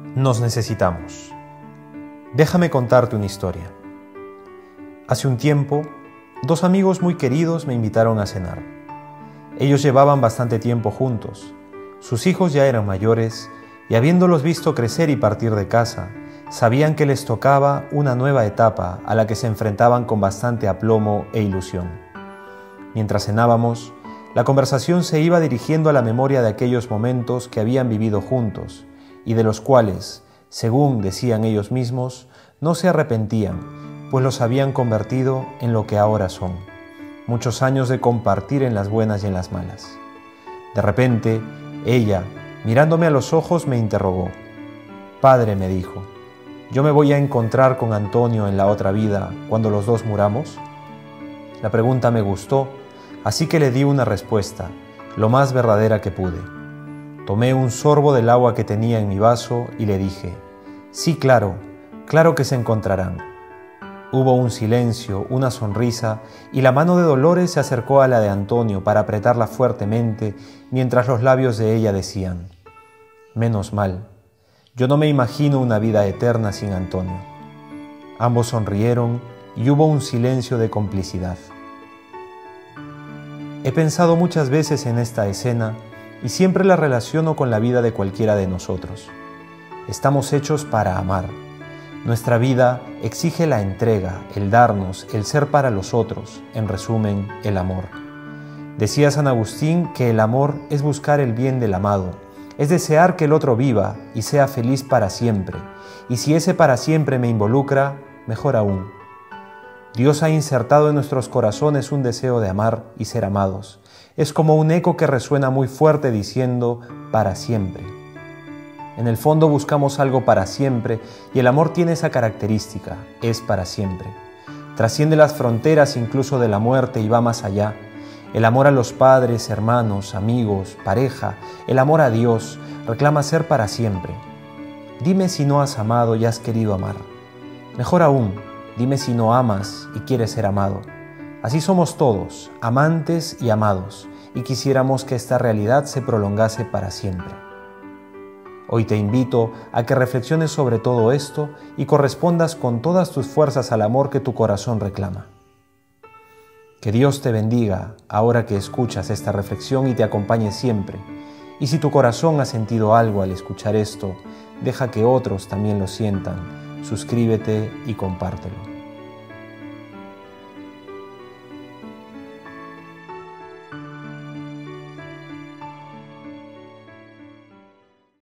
Nos necesitamos. Déjame contarte una historia. Hace un tiempo, dos amigos muy queridos me invitaron a cenar. Ellos llevaban bastante tiempo juntos. Sus hijos ya eran mayores y habiéndolos visto crecer y partir de casa, sabían que les tocaba una nueva etapa a la que se enfrentaban con bastante aplomo e ilusión. Mientras cenábamos, la conversación se iba dirigiendo a la memoria de aquellos momentos que habían vivido juntos y de los cuales, según decían ellos mismos, no se arrepentían, pues los habían convertido en lo que ahora son. Muchos años de compartir en las buenas y en las malas. De repente, ella, mirándome a los ojos, me interrogó. «Padre», me dijo, «¿yo me voy a encontrar con Antonio en la otra vida cuando los dos muramos?» La pregunta me gustó, así que le di una respuesta, lo más verdadera que pude. Tomé un sorbo del agua que tenía en mi vaso y le dije, «Sí, claro que se encontrarán». Hubo un silencio, una sonrisa, y la mano de Dolores se acercó a la de Antonio para apretarla fuertemente, mientras los labios de ella decían, «Menos mal, yo no me imagino una vida eterna sin Antonio». Ambos sonrieron y hubo un silencio de complicidad. He pensado muchas veces en esta escena y siempre la relaciono con la vida de cualquiera de nosotros. Estamos hechos para amar. Nuestra vida exige la entrega, el darnos, el ser para los otros, en resumen, el amor. Decía San Agustín que el amor es buscar el bien del amado, es desear que el otro viva y sea feliz para siempre, y si ese para siempre me involucra, mejor aún. Dios ha insertado en nuestros corazones un deseo de amar y ser amados. Es como un eco que resuena muy fuerte diciendo para siempre. En el fondo buscamos algo para siempre y el amor tiene esa característica, es para siempre. Trasciende las fronteras incluso de la muerte y va más allá. El amor a los padres, hermanos, amigos, pareja, el amor a Dios reclama ser para siempre. Dime si no has amado y has querido amar. Mejor aún, dime si no amas y quieres ser amado. Así somos todos, amantes y amados, y quisiéramos que esta realidad se prolongase para siempre. Hoy te invito a que reflexiones sobre todo esto y correspondas con todas tus fuerzas al amor que tu corazón reclama. Que Dios te bendiga ahora que escuchas esta reflexión y te acompañe siempre. Y si tu corazón ha sentido algo al escuchar esto, deja que otros también lo sientan. Suscríbete y compártelo.